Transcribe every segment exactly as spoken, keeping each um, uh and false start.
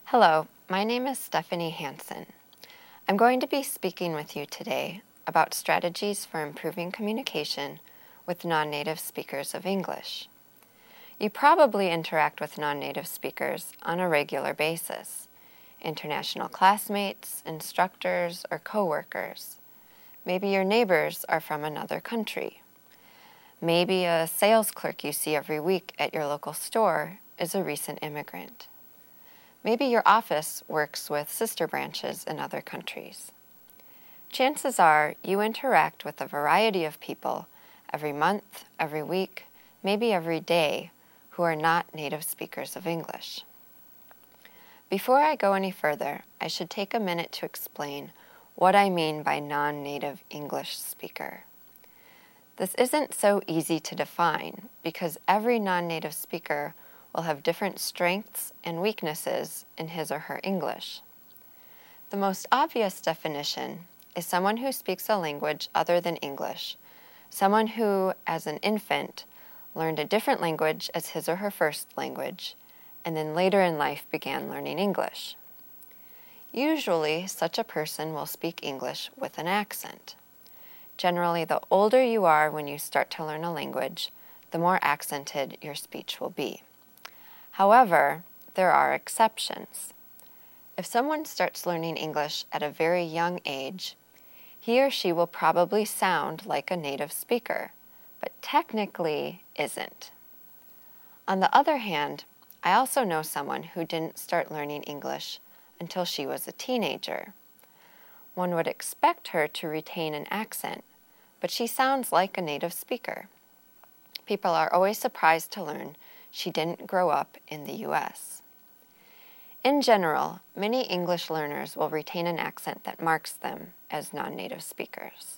Hello, my name is Stephanie Hansen. I'm going to be speaking with you today about strategies for improving communication with non-native speakers of English. You probably interact with non-native speakers on a regular basis, international classmates, instructors, or coworkers. Maybe your neighbors are from another country. Maybe a sales clerk you see every week at your local store is a recent immigrant. Maybe your office works with sister branches in other countries. Chances are you interact with a variety of people every month, every week, maybe every day, who are not native speakers of English. Before I go any further, I should take a minute to explain what I mean by non-native English speaker. This isn't so easy to define because every non-native speaker will have different strengths and weaknesses in his or her English. The most obvious definition is someone who speaks a language other than English, someone who, as an infant, learned a different language as his or her first language, and then later in life began learning English. Usually, such a person will speak English with an accent. Generally, the older you are when you start to learn a language, the more accented your speech will be. However, there are exceptions. If someone starts learning English at a very young age, he or she will probably sound like a native speaker, but technically isn't. On the other hand, I also know someone who didn't start learning English until she was a teenager. One would expect her to retain an accent, but she sounds like a native speaker. People are always surprised to learn she didn't grow up in the U S. In general, many English learners will retain an accent that marks them as non-native speakers.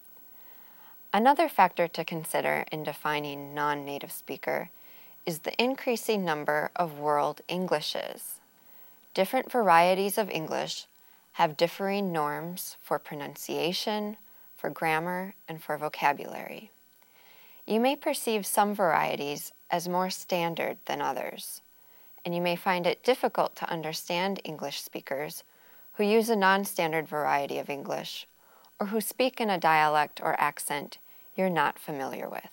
Another factor to consider in defining non-native speaker is the increasing number of world Englishes. Different varieties of English have differing norms for pronunciation, for grammar, and for vocabulary. You may perceive some varieties as more standard than others, and you may find it difficult to understand English speakers who use a non-standard variety of English or who speak in a dialect or accent you're not familiar with.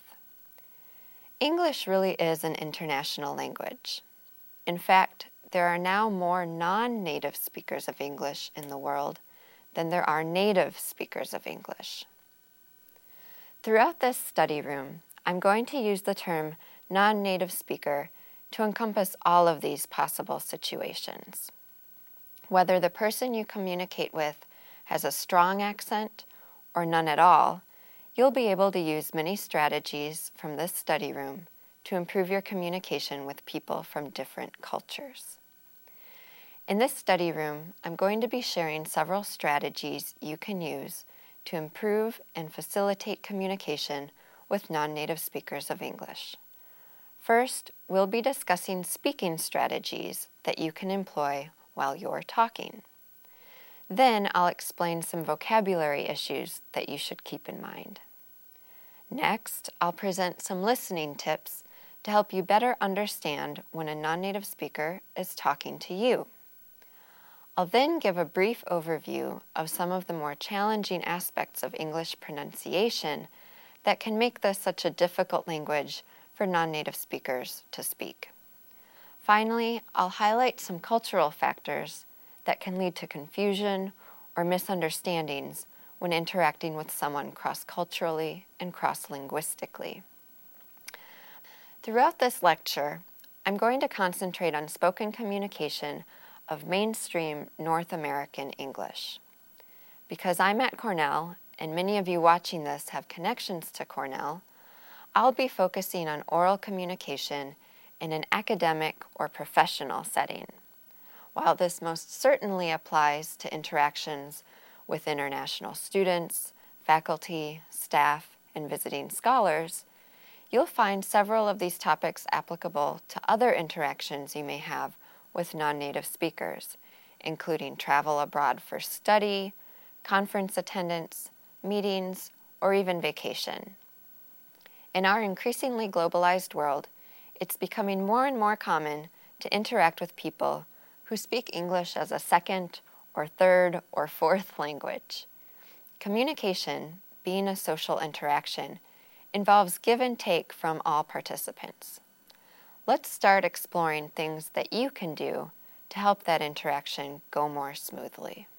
English really is an international language. In fact, there are now more non-native speakers of English in the world than there are native speakers of English. Throughout this study room, I'm going to use the term non-native speaker to encompass all of these possible situations. Whether the person you communicate with has a strong accent or none at all, you'll be able to use many strategies from this study room to improve your communication with people from different cultures. In this study room, I'm going to be sharing several strategies you can use to improve and facilitate communication with non-native speakers of English. First, we'll be discussing speaking strategies that you can employ while you're talking. Then I'll explain some vocabulary issues that you should keep in mind. Next, I'll present some listening tips to help you better understand when a non-native speaker is talking to you. I'll then give a brief overview of some of the more challenging aspects of English pronunciation that can make this such a difficult language for non-native speakers to speak. Finally, I'll highlight some cultural factors that can lead to confusion or misunderstandings when interacting with someone cross-culturally and cross-linguistically. Throughout this lecture, I'm going to concentrate on spoken communication of mainstream North American English. Because I'm at Cornell, and many of you watching this have connections to Cornell, I'll be focusing on oral communication in an academic or professional setting. While this most certainly applies to interactions with international students, faculty, staff, and visiting scholars, you'll find several of these topics applicable to other interactions you may have with non-native speakers, including travel abroad for study, conference attendance, meetings, or even vacation. In our increasingly globalized world, it's becoming more and more common to interact with people who speak English as a second or third or fourth language. Communication, being a social interaction, involves give and take from all participants. Let's start exploring things that you can do to help that interaction go more smoothly.